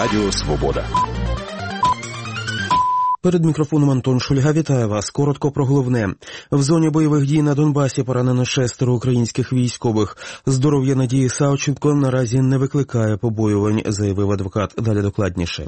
Радіо Свобода. Перед мікрофоном Антон Шульга вітає вас. Коротко про головне. В зоні бойових дій на Донбасі поранено 6 українських військових. Здоров'я Надії Савченко наразі не викликає побоювань, заявив адвокат. Далі докладніше.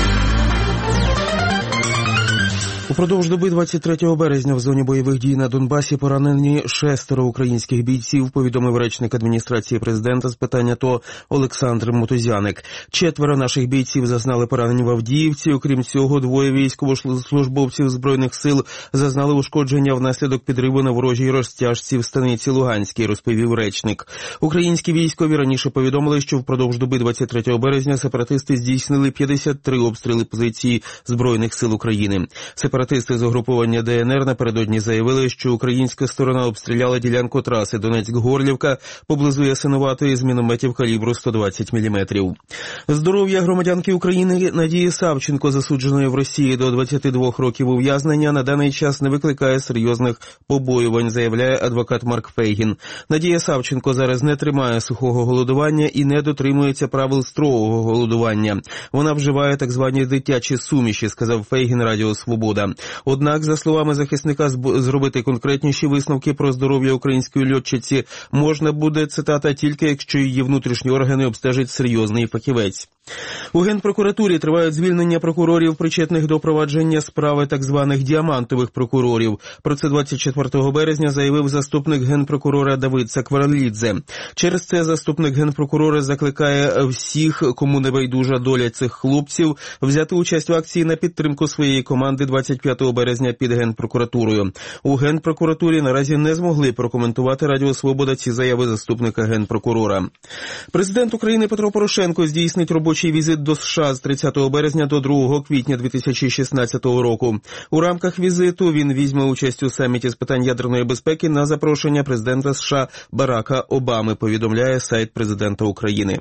Упродовж доби 23 березня в зоні бойових дій на Донбасі поранені 6 українських бійців, повідомив речник адміністрації президента з питань АТО Олександр Мотузяник. 4 наших бійців зазнали поранень в Авдіївці. Окрім цього, 2 військовослужбовців Збройних сил зазнали ушкодження внаслідок підриву на ворожій розтяжці в станиці Луганській, розповів речник. Українські військові раніше повідомили, що впродовж доби 23 березня сепаратисти здійснили 53 обстріли позиції Збройних сил України. Сепаратисти з угруповання ДНР напередодні заявили, що українська сторона обстріляла ділянку траси Донецьк-Горлівка поблизу Ясинуватої з мінометів калібру 120 мм. Здоров'я громадянки України Надії Савченко, засудженої в Росії до 22 років ув'язнення, на даний час не викликає серйозних побоювань, заявляє адвокат Марк Фейгін. Надія Савченко зараз не тримає сухого голодування і не дотримується правил строгого голодування. Вона вживає так звані дитячі суміші, сказав Фейгін Радіо Свобода. Однак, за словами захисника, зробити конкретніші висновки про здоров'я української льотчиці можна буде, цитата, тільки якщо її внутрішні органи обстежить серйозний фахівець. У Генпрокуратурі тривають звільнення прокурорів, причетних до провадження справи так званих діамантових прокурорів. Про це 24 березня заявив заступник генпрокурора Давид Сакваралідзе. Через це заступник генпрокурора закликає всіх, кому не байдужа доля цих хлопців, взяти участь в акції на підтримку своєї команди 25 березня під Генпрокуратурою. У Генпрокуратурі наразі не змогли прокоментувати Радіо Свобода ці заяви заступника генпрокурора. Президент України Петро Порошенко здійснить робочий візит до США з 30 березня до 2 квітня 2016 року. У рамках візиту він візьме участь у саміті з питань ядерної безпеки на запрошення президента США Барака Обами, повідомляє сайт президента України.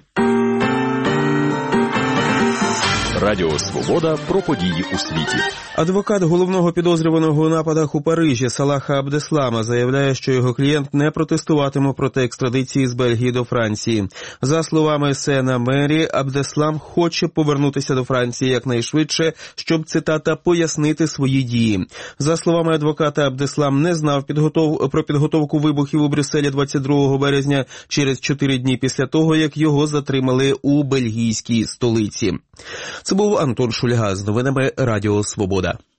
Радіо Свобода про події у світі. Адвокат головного підозрюваного у нападах у Парижі Салаха Абдеслама заявляє, що його клієнт не протестуватиме проти екстрадиції з Бельгії до Франції. За словами Сена Мері, Абдеслам хоче повернутися до Франції якнайшвидше, щоб, цитата, пояснити свої дії. За словами адвоката, Абдеслам не знав про підготовку вибухів у Брюсселі 22 березня через 4 дні після того, як його затримали у бельгійській столиці. Це був Антон Шульга з новинами Радіо Свобода.